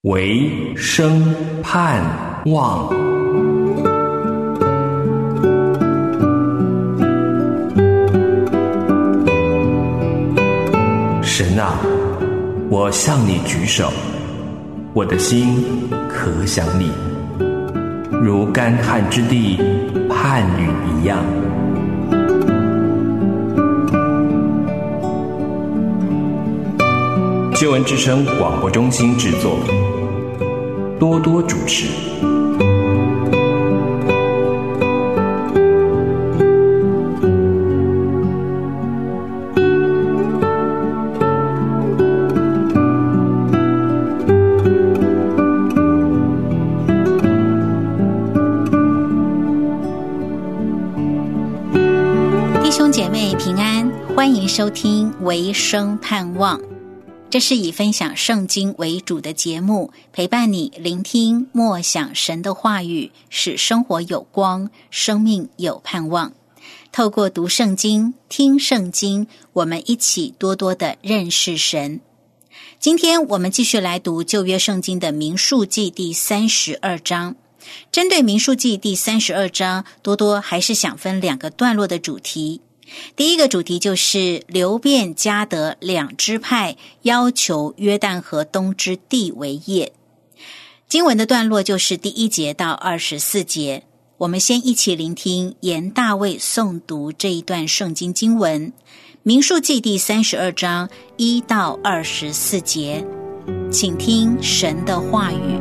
唯生盼望。神啊，我向你举手，我的心可想你，如干旱之地盼雨一样。救恩之声广播中心制作，多多主持。 弟兄姐妹平安，欢迎收听唯生盼望。这是以分享圣经为主的节目，陪伴你聆听默想神的话语，使生活有光，生命有盼望。透过读圣经、听圣经，我们一起多多的认识神。今天我们继续来读旧约圣经的民数记第32章。针对民数记第32章，多多还是想分两个段落的主题。第一个主题就是流便、迦得两支派要求约旦河东之地为业。经文的段落就是第1节到24节。我们先一起聆听严大卫诵读这一段圣经经文，民数记第32章1到24节。请听神的话语。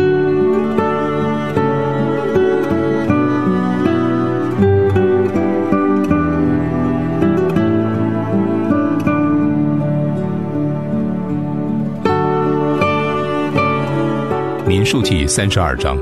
民数记32章，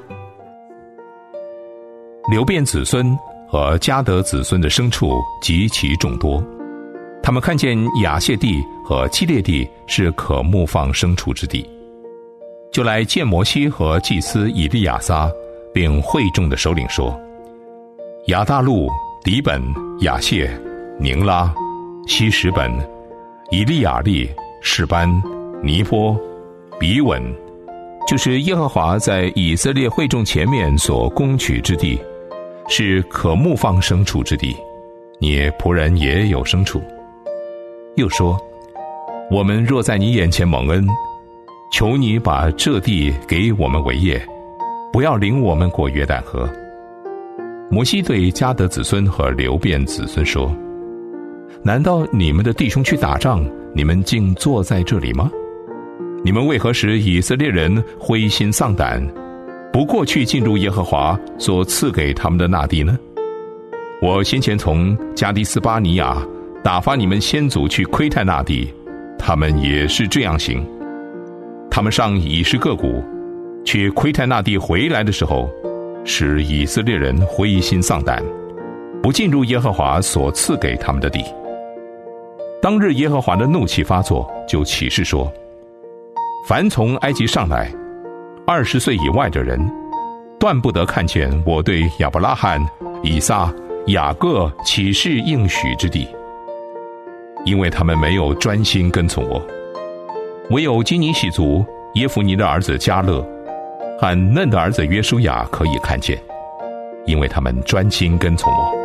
流便子孙和迦得子孙的牲畜极其众多，他们看见亚谢地和基列地是可牧放牲畜之地，就来见摩西和祭司以利亚撒，并会众的首领说：亚大路、底本、亚谢、宁拉、希实本、以利亚利、示班、尼波、比稳，就是耶和华在以色列会众前面所攻取之地，是可牧放牲畜之地，你仆人也有牲畜。又说：我们若在你眼前蒙恩，求你把这地给我们为业，不要领我们过约旦河。摩西对迦得子孙和流便子孙说：难道你们的弟兄去打仗，你们竟坐在这里吗？你们为何使以色列人灰心丧胆，不过去进入耶和华所赐给他们的那地呢？我先前从加迪斯巴尼亚打发你们先祖去窥探那地，他们也是这样行。他们上以实各谷去窥探那地，回来的时候，使以色列人灰心丧胆，不进入耶和华所赐给他们的地。当日耶和华的怒气发作，就起誓说：凡从埃及上来20岁以外的人，断不得看见我对亚伯拉罕、以撒、雅各起誓应许之地，因为他们没有专心跟从我。唯有基尼喜族耶孚尼的儿子迦勒和嫩的儿子约书亚可以看见，因为他们专心跟从我。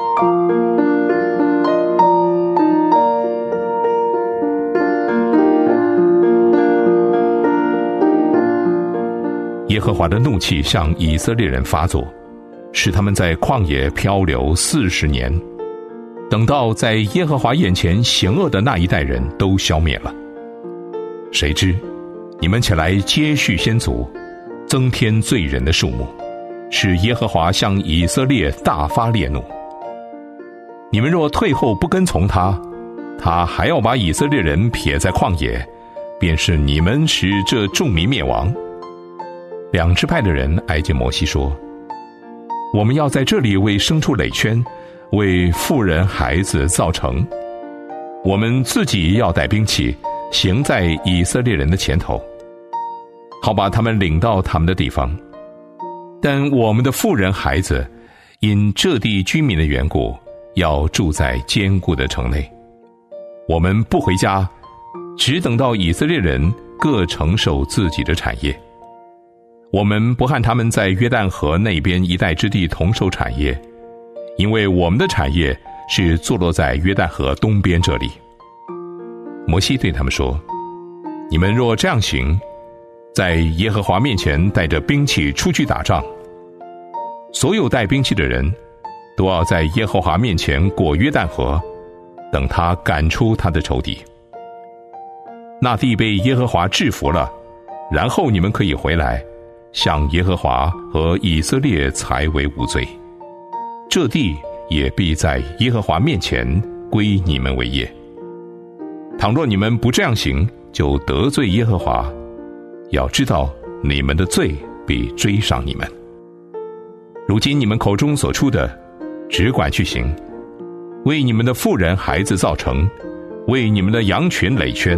耶和华的怒气向以色列人发作，使他们在旷野漂流40年，等到在耶和华眼前行恶的那一代人都消灭了。谁知你们起来接续先祖，增添罪人的数目，使耶和华向以色列大发烈怒。你们若退后不跟从他，他还要把以色列人撇在旷野，便是你们使这众民灭亡。两支派的人挨近摩西说：我们要在这里为牲畜垒圈，为妇人孩子造城，我们自己要带兵器，行在以色列人的前头，好把他们领到他们的地方。但我们的妇人孩子因这地居民的缘故，要住在坚固的城内。我们不回家，只等到以色列人各承受自己的产业。我们不和他们在约旦河那边一带之地同受产业，因为我们的产业是坐落在约旦河东边这里。摩西对他们说，你们若这样行，在耶和华面前带着兵器出去打仗，所有带兵器的人都要在耶和华面前过约旦河，等他赶出他的仇敌。那地被耶和华制服了，然后你们可以回来，向耶和华和以色列才为无罪。这地也必在耶和华面前归你们为业。倘若你们不这样行，就得罪耶和华，要知道你们的罪必追上你们。如今你们口中所出的，只管去行，为你们的妇人孩子造成，为你们的羊群垒圈。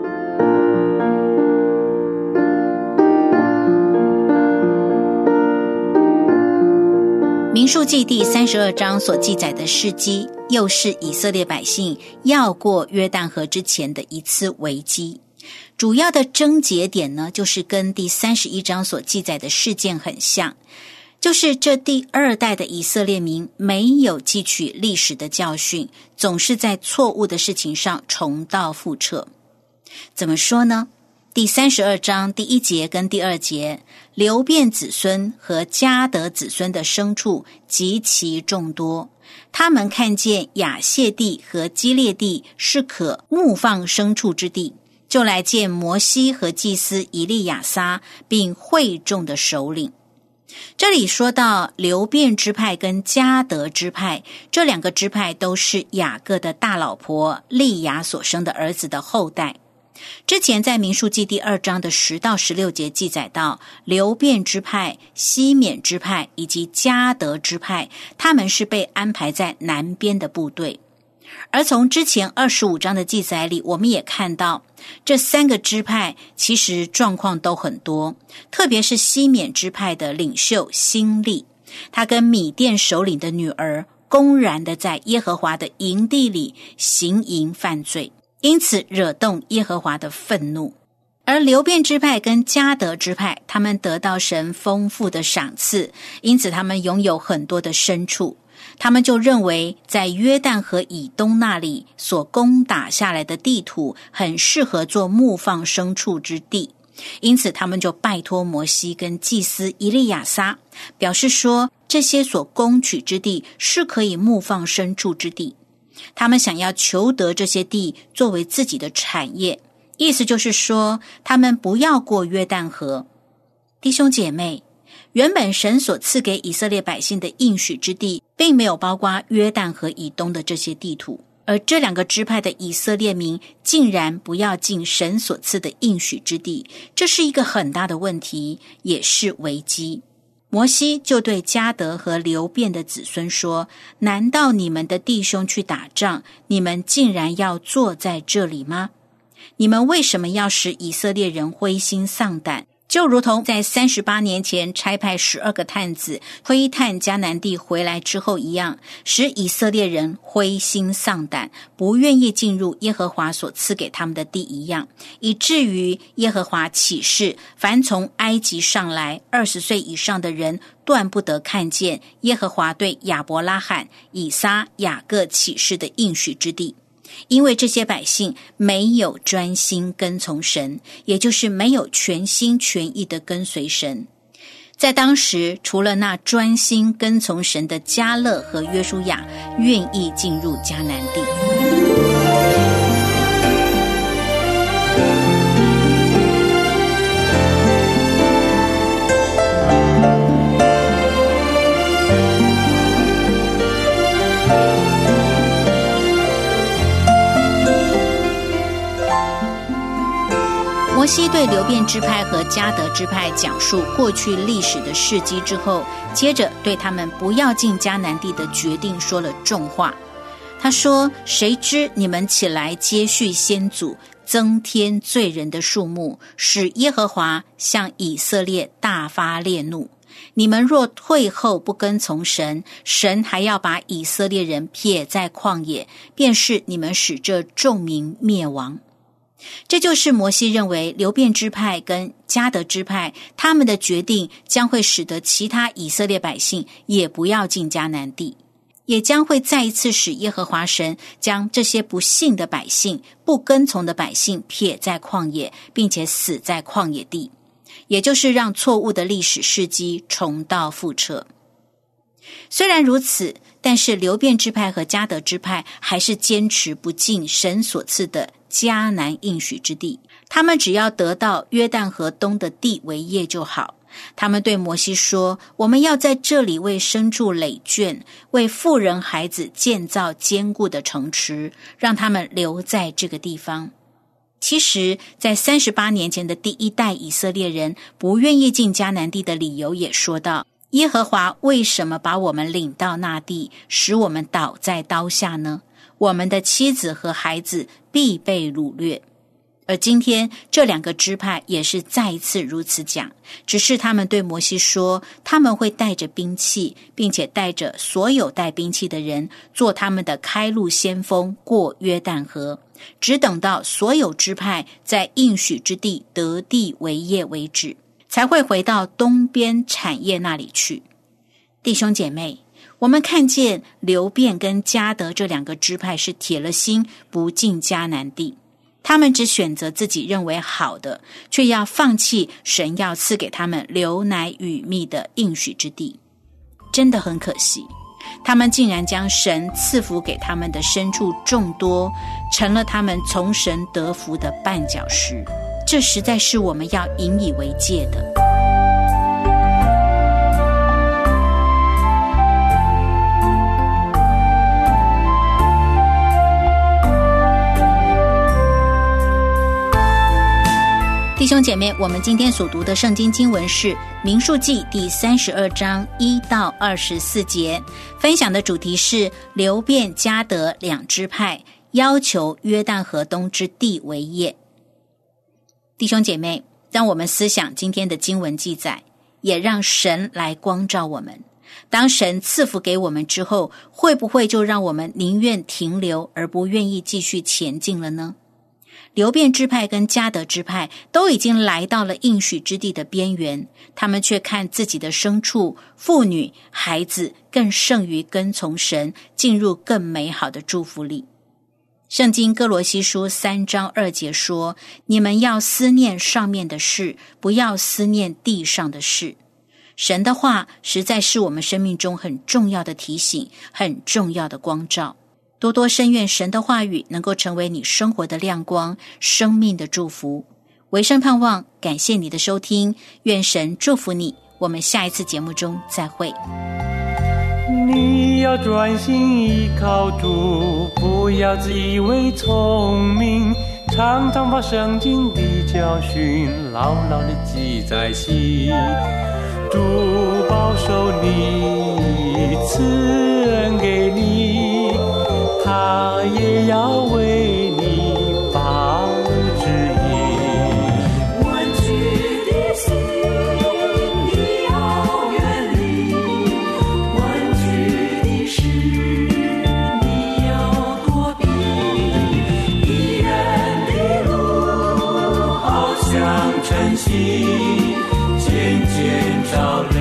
民数记第32章所记载的事迹，又是以色列百姓要过约旦河之前的一次危机。主要的症结点呢，就是跟第31章所记载的事件很像，就是这第二代的以色列民没有汲取历史的教训，总是在错误的事情上重蹈覆辙。怎么说呢？第32章第1节跟第2节，流便子孙和迦得子孙的牲畜极其众多，他们看见亚谢地和基列地是可牧放牲畜之地，就来见摩西和祭司以利亚撒，并会众的首领。这里说到流便支派跟迦得支派，这两个支派都是雅各的大老婆利亚所生的儿子的后代。之前在民数记第2章的10到16节记载到，流便支派、西缅支派以及迦得支派，他们是被安排在南边的部队。而从之前25章的记载里，我们也看到这3个支派其实状况都很多，特别是西缅支派的领袖辛利，他跟米甸首领的女儿公然的在耶和华的营地里行淫犯罪，因此惹动耶和华的愤怒。而流便支派跟迦得支派，他们得到神丰富的赏赐，因此他们拥有很多的牲畜，他们就认为在约旦河以东那里所攻打下来的地土很适合做牧放牲畜之地，因此他们就拜托摩西跟祭司以利亚撒，表示说这些所攻取之地是可以牧放牲畜之地，他们想要求得这些地作为自己的产业，意思就是说他们不要过约旦河。弟兄姐妹，原本神所赐给以色列百姓的应许之地并没有包括约旦河以东的这些地土，而这2个支派的以色列民竟然不要进神所赐的应许之地，这是一个很大的问题，也是危机。摩西就对迦得和流便的子孙说，难道你们的弟兄去打仗，你们竟然要坐在这里吗？你们为什么要使以色列人灰心丧胆，就如同在38年前差派12个探子窥探迦南地回来之后一样，使以色列人灰心丧胆，不愿意进入耶和华所赐给他们的地一样，以至于耶和华起誓，凡从埃及上来20岁以上的人，断不得看见耶和华对亚伯拉罕、以撒、雅各起誓的应许之地。因为这些百姓没有专心跟从神，也就是没有全心全意的跟随神。在当时，除了那专心跟从神的迦勒和约书亚愿意进入迦南地。摩西对流便支派和迦得支派讲述过去历史的事迹之后，接着对他们不要进迦南地的决定说了重话。他说，谁知你们起来接续先祖，增添罪人的数目，使耶和华向以色列大发烈怒。你们若退后不跟从神，神还要把以色列人撇在旷野，便是你们使这众民灭亡。 这就是摩西认为流便支派跟迦得支派他们的决定将会使得其他以色列百姓也不要进迦南地，也将会再一次使耶和华神将这些不信的百姓、不跟从的百姓撇在旷野，并且死在旷野地，也就是让错误的历史事迹重蹈覆辙。虽然如此，但是流便支派和迦得支派还是坚持不进神所赐的迦南应许之地，他们只要得到约旦河东的地为业就好。他们对摩西说，我们要在这里为牲畜垒圈，为妇人孩子建造坚固的城池，让他们留在这个地方。其实在38年前的第一代以色列人不愿意进迦南地的理由也说到，耶和华为什么把我们领到那地，使我们倒在刀下呢？我们的妻子和孩子必被掳掠。而今天这两个支派也是再一次如此讲，只是他们对摩西说，他们会带着兵器，并且带着所有带兵器的人，做他们的开路先锋，过约旦河，只等到所有支派在应许之地得地为业为止，才会回到东边产业那里去。弟兄姐妹，我们看见流便跟迦得这两个支派是铁了心不进迦南地，他们只选择自己认为好的，却要放弃神要赐给他们流奶与蜜的应许之地。真的很可惜，他们竟然将神赐福给他们的牲畜众多，成了他们从神得福的绊脚石。这实在是我们要引以为戒的。弟兄姐妹，我们今天所读的圣经经文是民数记第32章1到24节，分享的主题是流便迦得两支派要求约旦河东之地为业。弟兄姐妹，让我们思想今天的经文记载，也让神来光照我们。当神赐福给我们之后，会不会就让我们宁愿停留而不愿意继续前进了呢？流便支派跟迦得支派都已经来到了应许之地的边缘，他们却看自己的牲畜、妇女、孩子更胜于跟从神，进入更美好的祝福里。圣经哥罗西书3章2节说，你们要思念上面的事，不要思念地上的事。神的话实在是我们生命中很重要的提醒，很重要的光照。多多深愿神的话语能够成为你生活的亮光，生命的祝福。唯生盼望，感谢你的收听，愿神祝福你。我们下一次节目中再会。 你要专心依靠主，不要自以为聪明，常常把圣经的教训牢牢地记在心。主保守你，赐恩给你，他也要为你把路指引。 弯曲的心你要远离，弯曲的事你要躲避，义人的路好像晨曦渐渐照亮。